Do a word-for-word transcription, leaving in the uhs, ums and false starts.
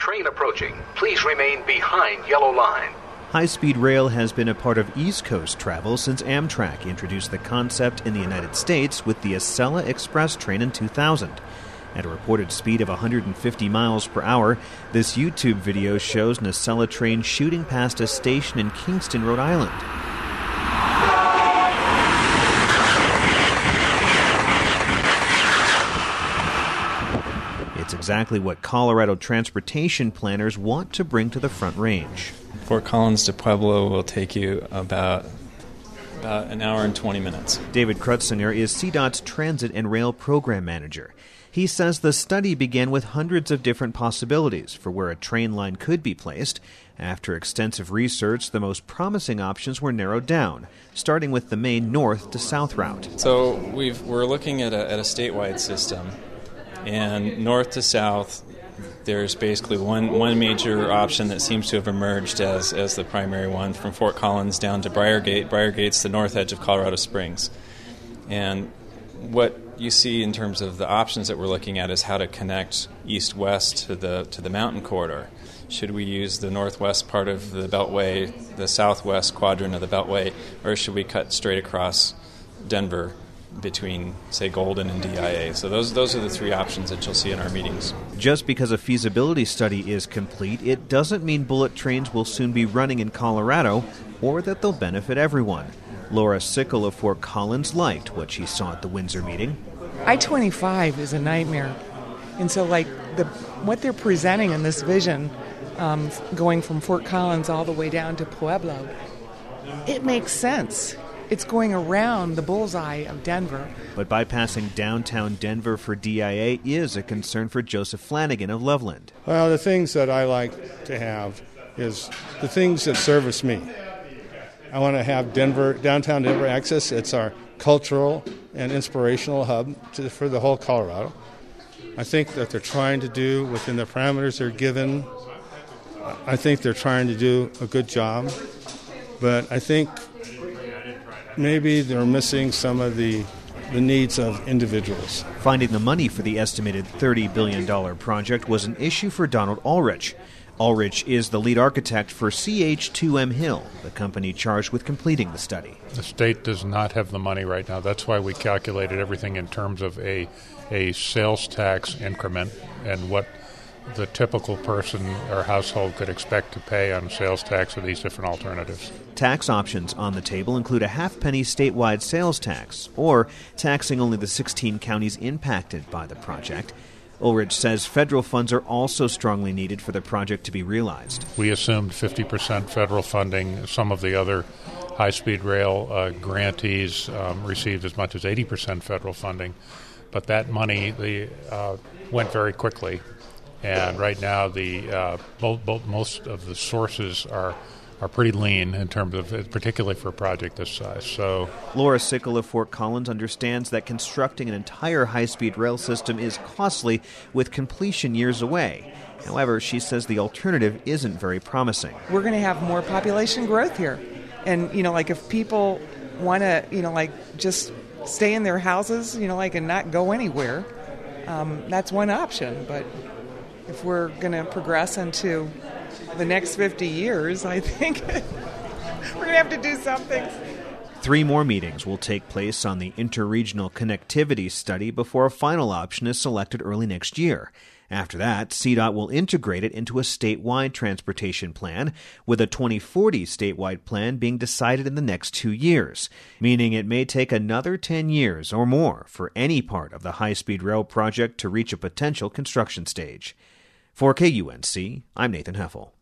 train approaching. Please remain behind yellow line. High-speed rail has been a part of East Coast travel since Amtrak introduced the concept in the United States with the Acela Express train in two thousand. At a reported speed of one hundred fifty miles per hour, this YouTube video shows an Acela train shooting past a station in Kingston, Rhode Island. It's exactly what Colorado transportation planners want to bring to the Front Range. Fort Collins to Pueblo will take you about, about an hour and twenty minutes. David Krutzinger is C DOT's Transit and Rail Program Manager. He says the study began with hundreds of different possibilities for where a train line could be placed. After extensive research, the most promising options were narrowed down, starting with the main north to south route. So we've, we're looking at a, at a statewide system, and north to south, there's basically one, one major option that seems to have emerged as, as the primary one, from Fort Collins down to Briargate. Briargate's the north edge of Colorado Springs. And what you see in terms of the options that we're looking at is how to connect east-west to the to the mountain corridor. Should we use the northwest part of the Beltway, the southwest quadrant of the Beltway, or should we cut straight across Denver between, say, Golden and D I A? So those those are the three options that you'll see in our meetings. Just because a feasibility study is complete, it doesn't mean bullet trains will soon be running in Colorado or that they'll benefit everyone. Laura Sickle of Fort Collins liked what she saw at the Windsor meeting. I twenty-five is a nightmare. And so, like, the what they're presenting in this vision, um, going from Fort Collins all the way down to Pueblo, it makes sense. It's going around the bullseye of Denver. But bypassing downtown Denver for D I A is a concern for Joseph Flanagan of Loveland. Well, the things that I like to have is the things that service me. I want to have Denver, downtown Denver access. It's our cultural and inspirational hub to, for the whole Colorado. I think that they're trying to do within the parameters they're given. I think they're trying to do a good job. But I think maybe they're missing some of the the needs of individuals. Finding the money for the estimated thirty billion dollars project was an issue for Donald Ulrich. Ulrich is the lead architect for C H two M Hill, the company charged with completing the study. The state does not have the money right now. That's why we calculated everything in terms of a a sales tax increment and what the typical person or household could expect to pay on sales tax of these different alternatives. Tax options on the table include a half-penny statewide sales tax or taxing only the sixteen counties impacted by the project. Ulrich says federal funds are also strongly needed for the project to be realized. We assumed fifty percent federal funding. Some of the other high-speed rail uh, grantees um, received as much as eighty percent federal funding. But that money the, uh, went very quickly. And right now, the uh, both, both, most of the sources are are pretty lean in terms of, particularly for a project this size. So, Laura Sickle of Fort Collins understands that constructing an entire high-speed rail system is costly, with completion years away. However, she says the alternative isn't very promising. We're going to have more population growth here. And, you know, like if people want to, you know, like just stay in their houses, you know, like and not go anywhere, um, that's one option. But if we're going to progress into the next fifty years, I think we're going to have to do something. Three more meetings will take place on the interregional connectivity study before a final option is selected early next year. After that, C DOT will integrate it into a statewide transportation plan, with a twenty forty statewide plan being decided in the next two years, meaning it may take another ten years or more for any part of the high-speed rail project to reach a potential construction stage. For K U N C, I'm Nathan Heffel.